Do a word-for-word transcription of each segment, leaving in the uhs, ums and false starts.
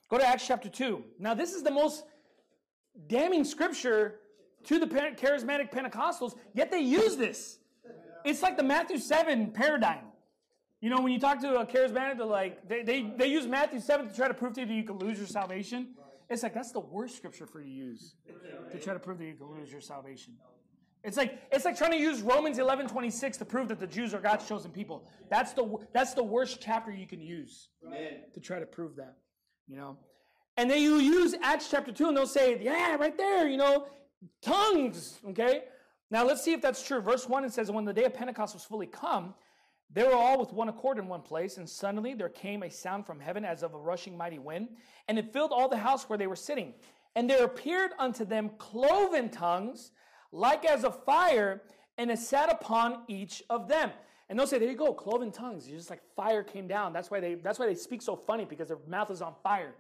Go to Acts chapter two. Now, this is the most damning scripture to the charismatic Pentecostals, yet they use this. It's like the Matthew seven paradigm. You know, when you talk to a charismatic, they're like, they, they, they use Matthew seven to try to prove to you that you can lose your salvation. It's like, that's the worst scripture for you to use to try to prove that you can lose your salvation. It's like it's like trying to use Romans eleven twenty-six to prove that the Jews are God's chosen people. That's the that's the worst chapter you can use Amen. To try to prove that. You know, and then you use Acts chapter two, and they'll say, yeah, right there, you know, tongues. Okay, now let's see if that's true. Verse one, it says, when the day of Pentecost was fully come, they were all with one accord in one place, and suddenly there came a sound from heaven as of a rushing mighty wind, and it filled all the house where they were sitting. And there appeared unto them cloven tongues, like as a fire, and it sat upon each of them. And they'll say, there you go, cloven tongues. It's just like fire came down. That's why they that's why they speak so funny, because their mouth is on fire.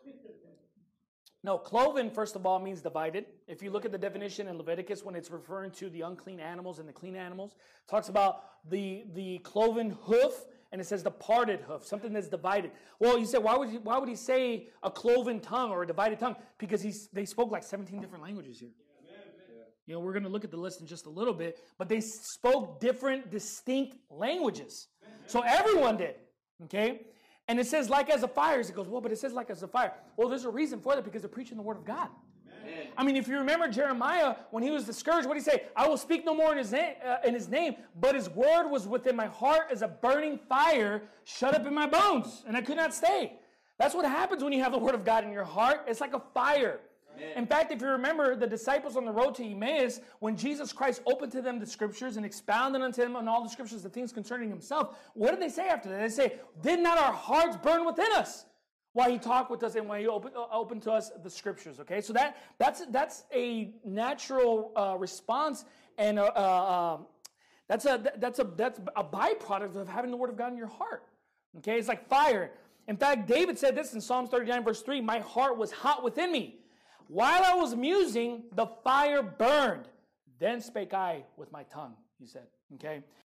No, cloven, first of all, means divided. If you look at the definition in Leviticus, when it's referring to the unclean animals and the clean animals, it talks about the, the cloven hoof, and it says the parted hoof, something that's divided. Well, you said, why would he, why would he say a cloven tongue or a divided tongue? Because he's, they spoke like seventeen different languages here. You know, we're going to look at the list in just a little bit, but they spoke different, distinct languages. So everyone did, okay? And it says like as a fire. It goes, well, but it says like as a fire. Well, there's a reason for that, because they're preaching the word of God. Amen. I mean, if you remember Jeremiah, when he was discouraged, what did he say? I will speak no more in his, name, uh, in his name, but his word was within my heart as a burning fire shut up in my bones, and I could not stay. That's what happens when you have the word of God in your heart. It's like a fire. In fact, if you remember the disciples on the road to Emmaus, when Jesus Christ opened to them the scriptures and expounded unto them on all the scriptures, the things concerning himself, what did they say after that? They say, did not our hearts burn within us while he talked with us and while he opened, uh, opened to us the scriptures? Okay, so that that's that's a natural uh, response, and a, uh, uh, that's a that's a that's a byproduct of having the word of God in your heart. Okay, it's like fire. In fact, David said this in Psalms thirty-nine, verse three, my heart was hot within me. While I was musing, the fire burned. Then spake I with my tongue, he said. Okay?